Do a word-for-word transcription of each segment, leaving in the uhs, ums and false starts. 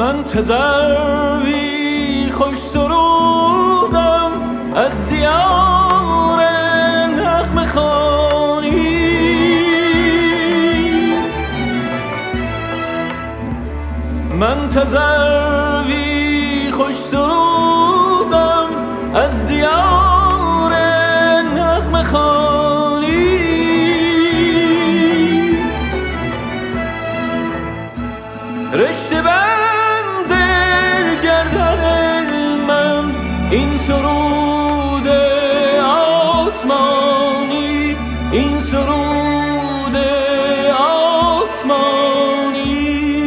من تزروی خوش سرودم از دیار نغمه خوانی. من تزروی خوش سرودم از دیار نغمه خوانی. رشته بند گردن من این سرود آسمانی، این سرود آسمانی.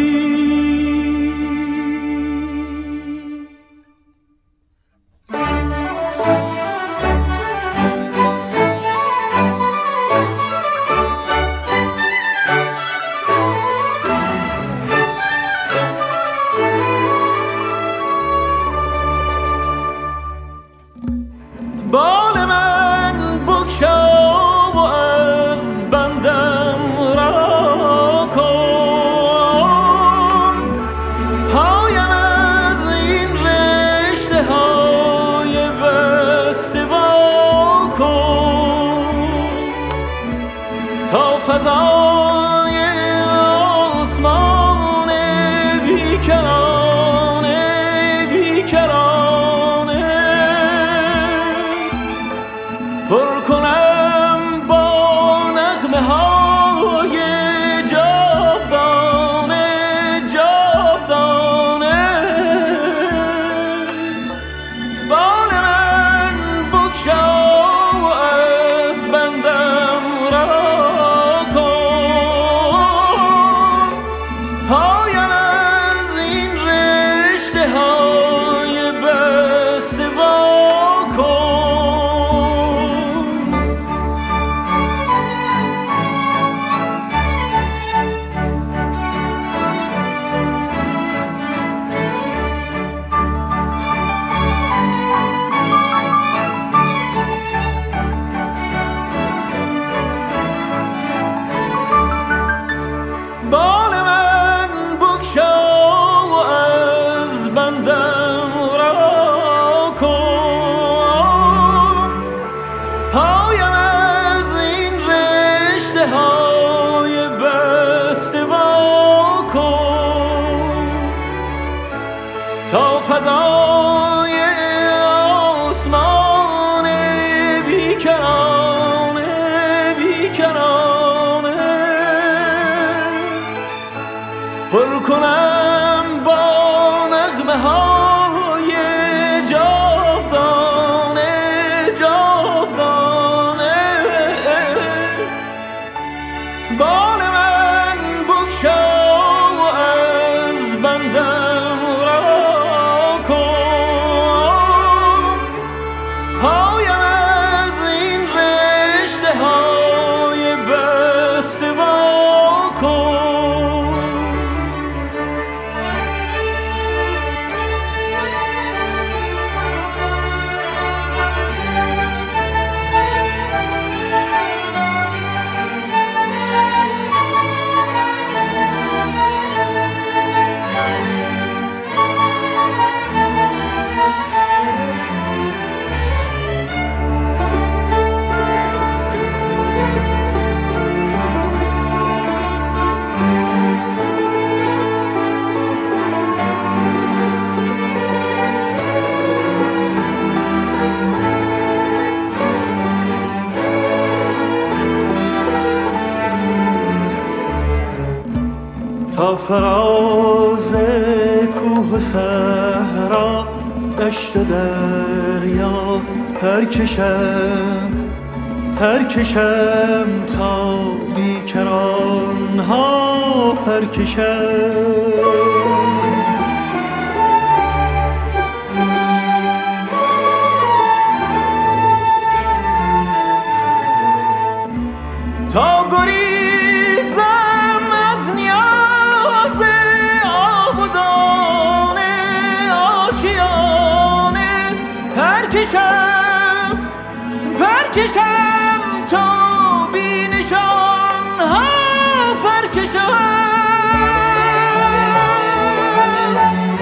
بال من بگشا و از بندم رها کن، پایم از این رشته های بسته وا کن، تا فضای آسمان بیکرانه بیکرانه پر کنم با نغمه های جاودانه جاودانه. بال من بگشا و از بندم رها کن، پایم از این رشته های بسته وا کن. بال من بگشا و از بندم رها کن، پایم از این رشته های بسته وا کن، تا فضای آسمان بیکرانه بیکرانه پر کنم با نغمه های جاودانه جاودانه. بال من بگشا و از بندم رها کن، پایم از این رشته های بسته وا کن. تا فراز کوه و صحرا دشت و دریا پرکشم پرکشم تا بیکران ها پرکشم. تا گریزم از نیاز آب و دانه آشیانه پرکشم پرکشم تا بی نشان ها پرکشم.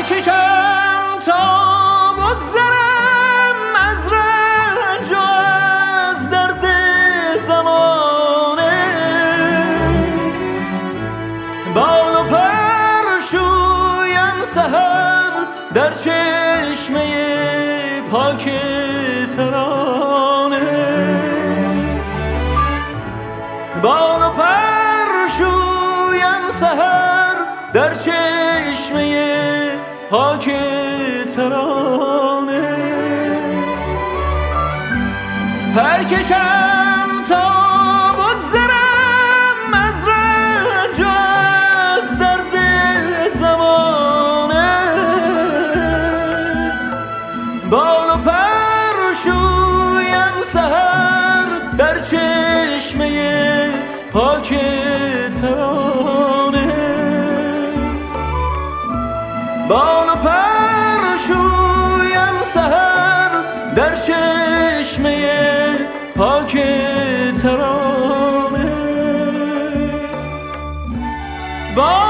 برکشم تا بگذرم از رنج و از درد زمانه، بال و پر شویم سحر در چشمه پاک ترانه، بال و پر شویم سحر در چشمه پاک ترانه، پرکشم تا بگذرم از رنج و از درد زمانه، بال و پر شویم سحر در چشمه پاک ترانه، بال و پر شویم سحر در چشمه پاک ترانه.